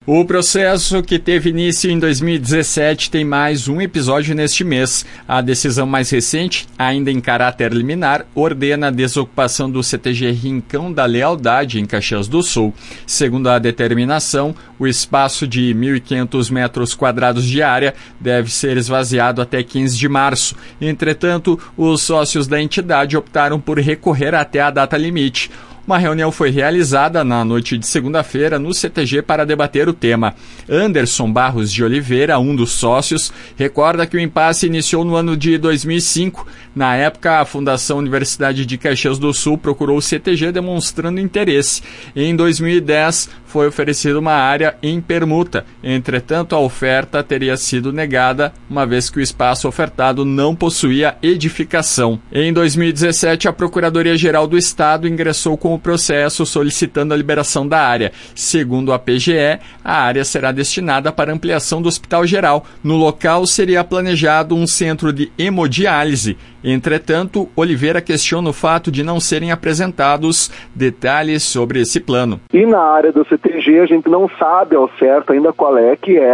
O processo, que teve início em 2017, tem mais um episódio neste mês. A decisão mais recente, ainda em caráter liminar, ordena a desocupação do CTG Rincão da Lealdade, em Caxias do Sul. Segundo a determinação, o espaço de 1.500 metros quadrados de área deve ser esvaziado até 15 de março. Entretanto, os sócios da entidade optaram por recorrer até a data limite. Uma reunião foi realizada na noite de segunda-feira no CTG para debater o tema. Anderson Barros de Oliveira, um dos sócios, recorda que o impasse iniciou no ano de 2005. Na época, a Fundação Universidade de Caxias do Sul procurou o CTG demonstrando interesse. Em 2010, foi oferecida uma área em permuta. Entretanto, a oferta teria sido negada, uma vez que o espaço ofertado não possuía edificação. Em 2017, a Procuradoria-Geral do Estado ingressou com o processo solicitando a liberação da área. Segundo a PGE, a área será destinada para ampliação do Hospital Geral. No local seria planejado um centro de hemodiálise. Entretanto, Oliveira questiona o fato de não serem apresentados detalhes sobre esse plano. E na área do CTG a gente não sabe ao certo ainda qual é que é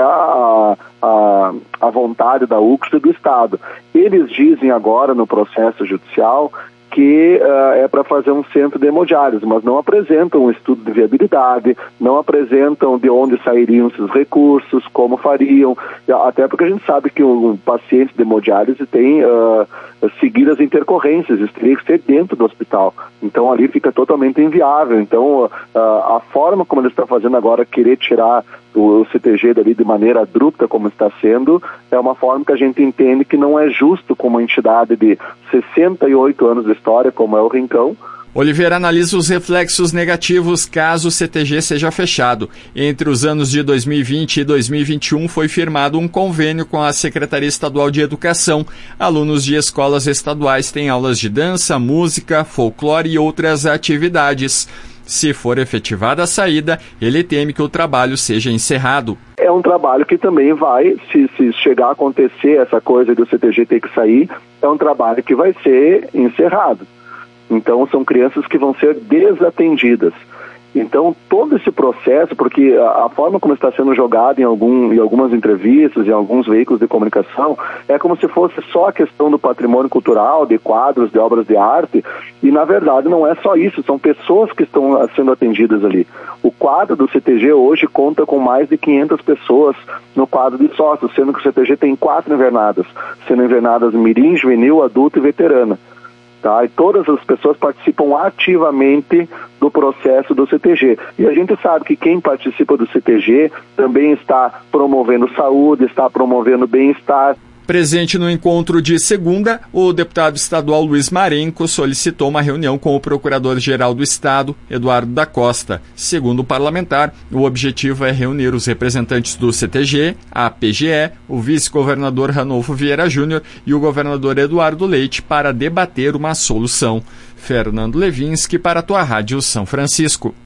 a vontade da UCSP e do Estado. Eles dizem agora no processo judicial que é para fazer um centro de hemodiálise, mas não apresentam um estudo de viabilidade, não apresentam de onde sairiam esses recursos, como fariam, até porque a gente sabe que o paciente de hemodiálise tem seguidas intercorrências, isso teria que ser dentro do hospital, então ali fica totalmente inviável. Então a forma como eles estão fazendo agora, querer tirar o CTG dali de maneira abrupta como está sendo, é uma forma que a gente entende que não é justo com uma entidade de 68 anos de história, como é o Rincão. Oliveira analisa os reflexos negativos caso o CTG seja fechado. Entre os anos de 2020 e 2021 foi firmado um convênio com a Secretaria Estadual de Educação. Alunos de escolas estaduais têm aulas de dança, música, folclore e outras atividades. Se for efetivada a saída, ele teme que o trabalho seja encerrado. É um trabalho que também vai, se chegar a acontecer essa coisa do CTG ter que sair, é um trabalho que vai ser encerrado. Então são crianças que vão ser desatendidas. Então todo esse processo, porque a forma como está sendo jogado em algumas entrevistas, em alguns veículos de comunicação, é como se fosse só a questão do patrimônio cultural, de quadros, de obras de arte, e na verdade não é só isso, são pessoas que estão sendo atendidas ali. O quadro do CTG hoje conta com mais de 500 pessoas no quadro de sócios, sendo que o CTG tem 4 invernadas, sendo invernadas mirim, juvenil, adulto e veterana. Tá? E todas as pessoas participam ativamente do processo do CTG. E a gente sabe que quem participa do CTG também está promovendo saúde, está promovendo bem-estar. Presente no encontro de segunda, o deputado estadual Luiz Marenco solicitou uma reunião com o Procurador-Geral do Estado, Eduardo da Costa. Segundo o parlamentar, o objetivo é reunir os representantes do CTG, a PGE, o vice-governador Ranolfo Vieira Júnior e o governador Eduardo Leite para debater uma solução. Fernando Levinsky para a tua Rádio São Francisco.